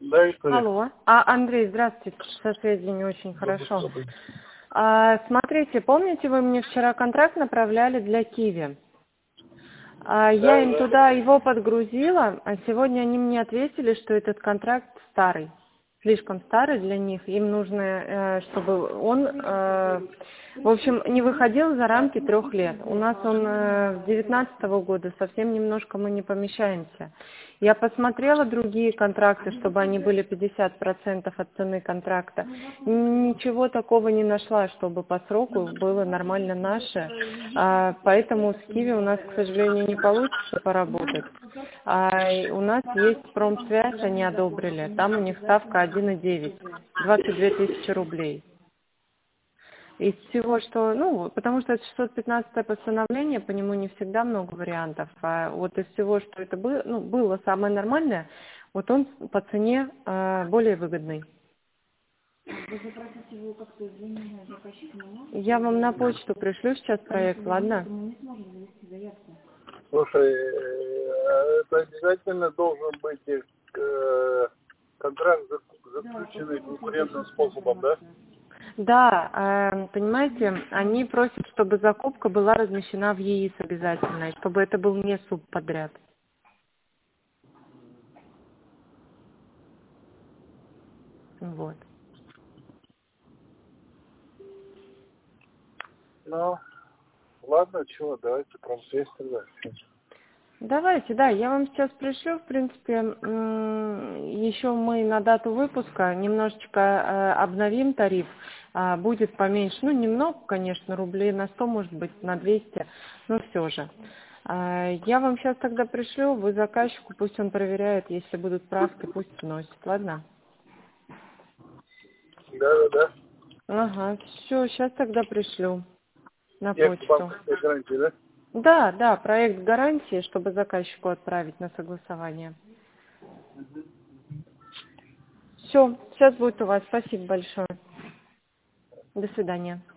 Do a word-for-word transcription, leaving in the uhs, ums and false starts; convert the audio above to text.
Да, Виктория. Алло. А, Андрей, здравствуйте. Со связи не очень хорошо. А, смотрите, помните, вы мне вчера контракт направляли для Киви? А, я Да, им да. туда его подгрузила, а сегодня они мне ответили, что этот контракт старый. Слишком старый для них. Им нужно, э, чтобы он, э, в общем, не выходил за рамки трех лет. У нас он э, с девятнадцатого года, совсем немножко мы не помещаемся. Я посмотрела другие контракты, чтобы они были пятьдесят процентов от цены контракта. Ничего такого не нашла, чтобы по сроку было нормально наше. А, поэтому с Киви у нас, к сожалению, не получится поработать. А у нас есть промсвязь, они одобрили. Там у них ставка один и девять, двадцать две тысячи рублей. Из всего, что, ну, потому что это шестьсот пятнадцатое постановление, по нему не всегда много вариантов. А вот из всего, что это было, ну, было самое нормальное, вот он по цене э, более выгодный. Я вам на почту пришлю сейчас проект, ладно? Слушай, э, это обязательно должен быть э, контракт зак- заключенный конкурентным способом, да? Да, э, понимаете, они просят, чтобы закупка была размещена в ЕИС обязательно, и чтобы это был не субподряд. Вот. Ну, ладно, чего, давайте промсвязь тогда. Давайте, да, я вам сейчас пришлю, в принципе, м, еще мы на дату выпуска немножечко э, обновим тариф, а, будет поменьше, ну, немного, конечно, рублей на сто, может быть, на двести, но все же. А, Я вам сейчас тогда пришлю, вы заказчику, пусть он проверяет, если будут правки, пусть вносит, ладно? Да, да, да. Ага, все, сейчас тогда пришлю на Есть почту. банковская гарантия, да? Да, да, проект гарантии, чтобы заказчику отправить на согласование. Все, сейчас будет у вас. Спасибо большое. До свидания.